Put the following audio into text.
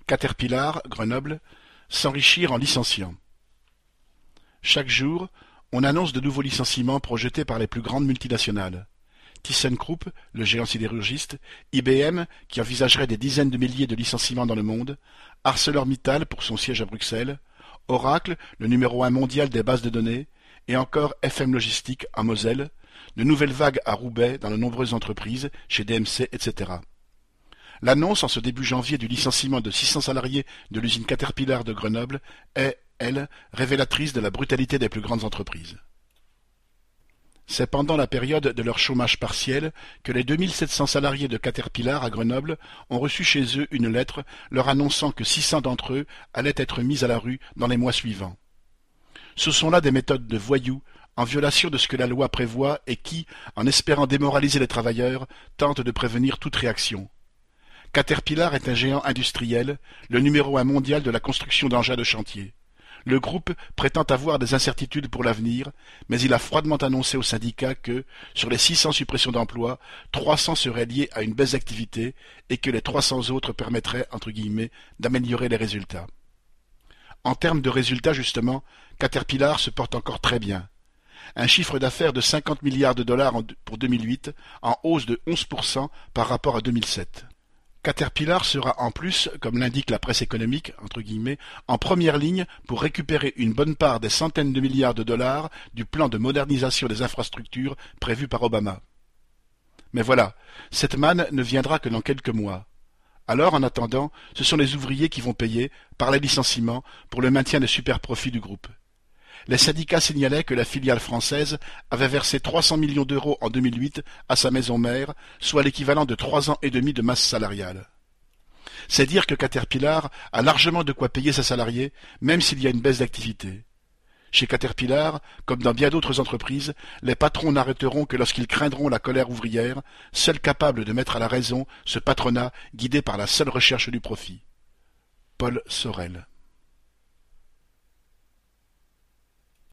Caterpillar, Grenoble, s'enrichir en licenciant. Chaque jour, on annonce de nouveaux licenciements projetés par les plus grandes multinationales. ThyssenKrupp, le géant sidérurgiste, IBM, qui envisagerait des dizaines de milliers de licenciements dans le monde, ArcelorMittal pour son siège à Bruxelles, Oracle, le numéro 1 mondial des bases de données, et encore FM Logistique en Moselle, de nouvelles vagues à Roubaix dans de nombreuses entreprises, chez DMC, etc. L'annonce en ce début janvier du licenciement de 600 salariés de l'usine Caterpillar de Grenoble est, elle, révélatrice de la brutalité des plus grandes entreprises. C'est pendant la période de leur chômage partiel que les 2700 salariés de Caterpillar à Grenoble ont reçu chez eux une lettre leur annonçant que 600 d'entre eux allaient être mis à la rue dans les mois suivants. Ce sont là des méthodes de voyous, en violation de ce que la loi prévoit et qui, en espérant démoraliser les travailleurs, tentent de prévenir toute réaction. Caterpillar est un géant industriel, le numéro 1 mondial de la construction d'engins de chantier. Le groupe prétend avoir des incertitudes pour l'avenir, mais il a froidement annoncé aux syndicats que, sur les 600 suppressions d'emplois, 300 seraient liées à une baisse d'activité et que les 300 autres permettraient, entre guillemets, d'améliorer les résultats. En termes de résultats, justement, Caterpillar se porte encore très bien. Un chiffre d'affaires de 50 milliards de dollars pour 2008, en hausse de 11% par rapport à 2007. Caterpillar sera en plus, comme l'indique la presse économique, entre guillemets, en première ligne pour récupérer une bonne part des centaines de milliards de dollars du plan de modernisation des infrastructures prévu par Obama. Mais voilà, cette manne ne viendra que dans quelques mois. Alors, en attendant, ce sont les ouvriers qui vont payer, par les licenciements, pour le maintien des super-profits du groupe. Les syndicats signalaient que la filiale française avait versé 300 millions d'euros en 2008 à sa maison mère, soit l'équivalent de 3 ans et demi de masse salariale. C'est dire que Caterpillar a largement de quoi payer ses salariés, même s'il y a une baisse d'activité. Chez Caterpillar, comme dans bien d'autres entreprises, les patrons n'arrêteront que lorsqu'ils craindront la colère ouvrière, seuls capables de mettre à la raison ce patronat guidé par la seule recherche du profit. Paul Sorel.